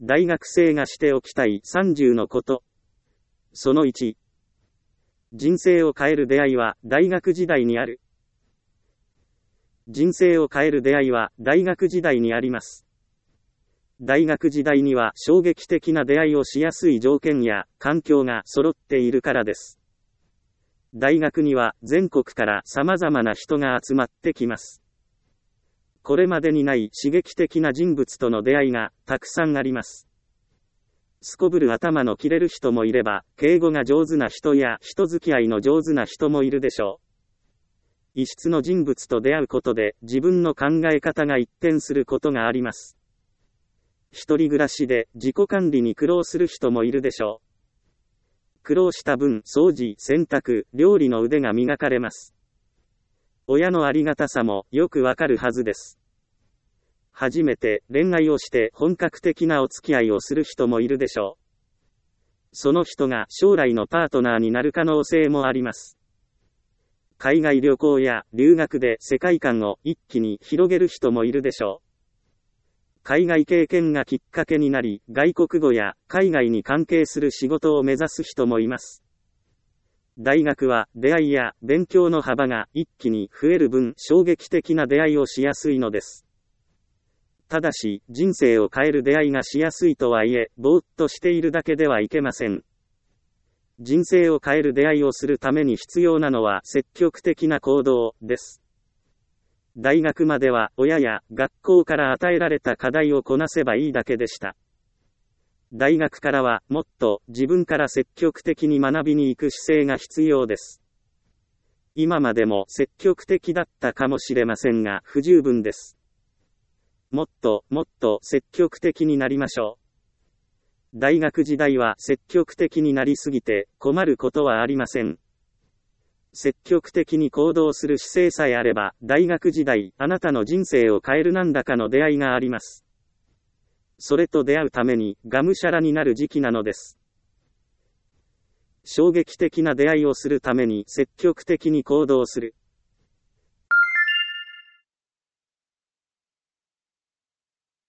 大学生がしておきたい30のこと。その1。人生を変える出会いは大学時代にある。人生を変える出会いは大学時代にあります。大学時代には衝撃的な出会いをしやすい条件や環境が揃っているからです。大学には全国から様々な人が集まってきます。これまでにない刺激的な人物との出会いがたくさんあります。すこぶる頭の切れる人もいれば、敬語が上手な人や人付き合いの上手な人もいるでしょう。異質の人物と出会うことで自分の考え方が一変することがあります。一人暮らしで自己管理に苦労する人もいるでしょう。苦労した分、掃除、洗濯、料理の腕が磨かれます。親のありがたさもよくわかるはずです。初めて恋愛をして本格的なお付き合いをする人もいるでしょう。その人が将来のパートナーになる可能性もあります。海外旅行や留学で世界観を一気に広げる人もいるでしょう。海外経験がきっかけになり、外国語や海外に関係する仕事を目指す人もいます。大学は出会いや勉強の幅が一気に増える分、衝撃的な出会いをしやすいのです。ただし、人生を変える出会いがしやすいとはいえ、ぼーっとしているだけではいけません。人生を変える出会いをするために必要なのは積極的な行動です。大学までは親や学校から与えられた課題をこなせばいいだけでした。大学からはもっと自分から積極的に学びに行く姿勢が必要です。今までも積極的だったかもしれませんが不十分です。もっと積極的になりましょう。大学時代は積極的になりすぎて困ることはありません。積極的に行動する姿勢さえあれば、大学時代、あなたの人生を変える何らかの出会いがあります。それと出会うために、がむしゃらになる時期なのです。衝撃的な出会いをするために積極的に行動する。